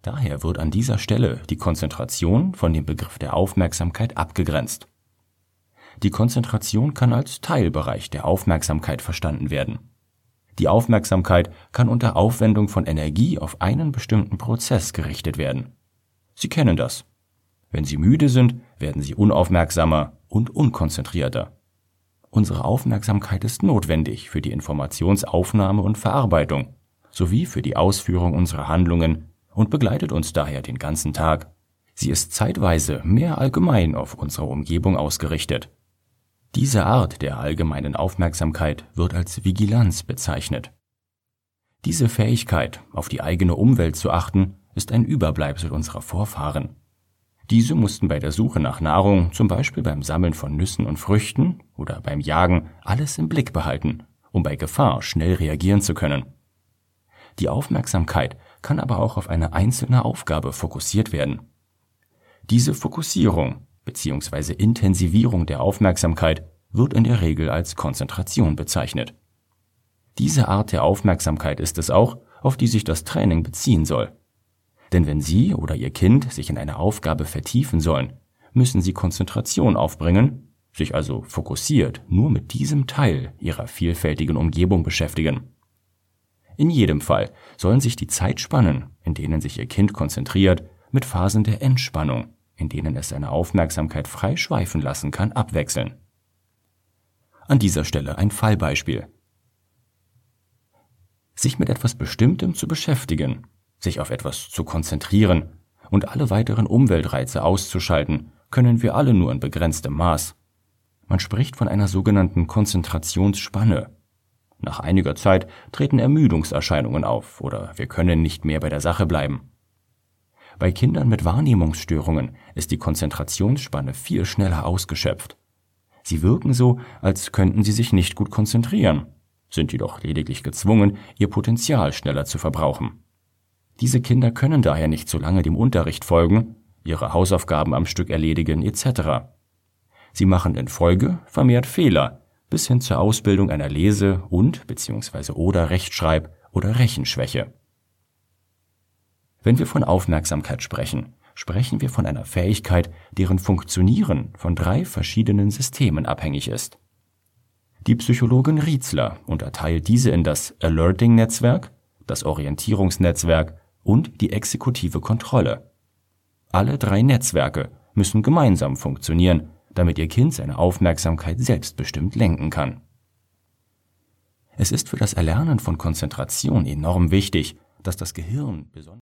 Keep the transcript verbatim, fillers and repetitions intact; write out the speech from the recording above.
Daher wird an dieser Stelle die Konzentration von dem Begriff der Aufmerksamkeit abgegrenzt. Die Konzentration kann als Teilbereich der Aufmerksamkeit verstanden werden. Die Aufmerksamkeit kann unter Aufwendung von Energie auf einen bestimmten Prozess gerichtet werden. Sie kennen das. Wenn Sie müde sind, werden Sie unaufmerksamer und unkonzentrierter. Unsere Aufmerksamkeit ist notwendig für die Informationsaufnahme und Verarbeitung sowie für die Ausführung unserer Handlungen und begleitet uns daher den ganzen Tag. Sie ist zeitweise mehr allgemein auf unsere Umgebung ausgerichtet. Diese Art der allgemeinen Aufmerksamkeit wird als Vigilanz bezeichnet. Diese Fähigkeit, auf die eigene Umwelt zu achten, ist ein Überbleibsel unserer Vorfahren. Diese mussten bei der Suche nach Nahrung, zum Beispiel beim Sammeln von Nüssen und Früchten oder beim Jagen, alles im Blick behalten, um bei Gefahr schnell reagieren zu können. Die Aufmerksamkeit kann aber auch auf eine einzelne Aufgabe fokussiert werden. Diese Fokussierung bzw. Intensivierung der Aufmerksamkeit wird in der Regel als Konzentration bezeichnet. Diese Art der Aufmerksamkeit ist es auch, auf die sich das Training beziehen soll. Denn wenn Sie oder Ihr Kind sich in eine Aufgabe vertiefen sollen, müssen Sie Konzentration aufbringen, sich also fokussiert nur mit diesem Teil Ihrer vielfältigen Umgebung beschäftigen. In jedem Fall sollen sich die Zeitspannen, in denen sich Ihr Kind konzentriert, mit Phasen der Entspannung, in denen es seine Aufmerksamkeit frei schweifen lassen kann, abwechseln. An dieser Stelle ein Fallbeispiel. Sich mit etwas Bestimmtem zu beschäftigen, sich auf etwas zu konzentrieren und alle weiteren Umweltreize auszuschalten, können wir alle nur in begrenztem Maß. Man spricht von einer sogenannten Konzentrationsspanne. Nach einiger Zeit treten Ermüdungserscheinungen auf oder wir können nicht mehr bei der Sache bleiben. Bei Kindern mit Wahrnehmungsstörungen ist die Konzentrationsspanne viel schneller ausgeschöpft. Sie wirken so, als könnten sie sich nicht gut konzentrieren, sind jedoch lediglich gezwungen, ihr Potenzial schneller zu verbrauchen. Diese Kinder können daher nicht so lange dem Unterricht folgen, ihre Hausaufgaben am Stück erledigen et cetera. Sie machen in Folge vermehrt Fehler, bis hin zur Ausbildung einer Lese- und bzw. oder Rechtschreib- oder Rechenschwäche. Wenn wir von Aufmerksamkeit sprechen, sprechen wir von einer Fähigkeit, deren Funktionieren von drei verschiedenen Systemen abhängig ist. Die Psychologin Rietzler unterteilt diese in das Alerting-Netzwerk, das Orientierungsnetzwerk und die exekutive Kontrolle. Alle drei Netzwerke müssen gemeinsam funktionieren, damit Ihr Kind seine Aufmerksamkeit selbstbestimmt lenken kann. Es ist für das Erlernen von Konzentration enorm wichtig, dass das Gehirn besonders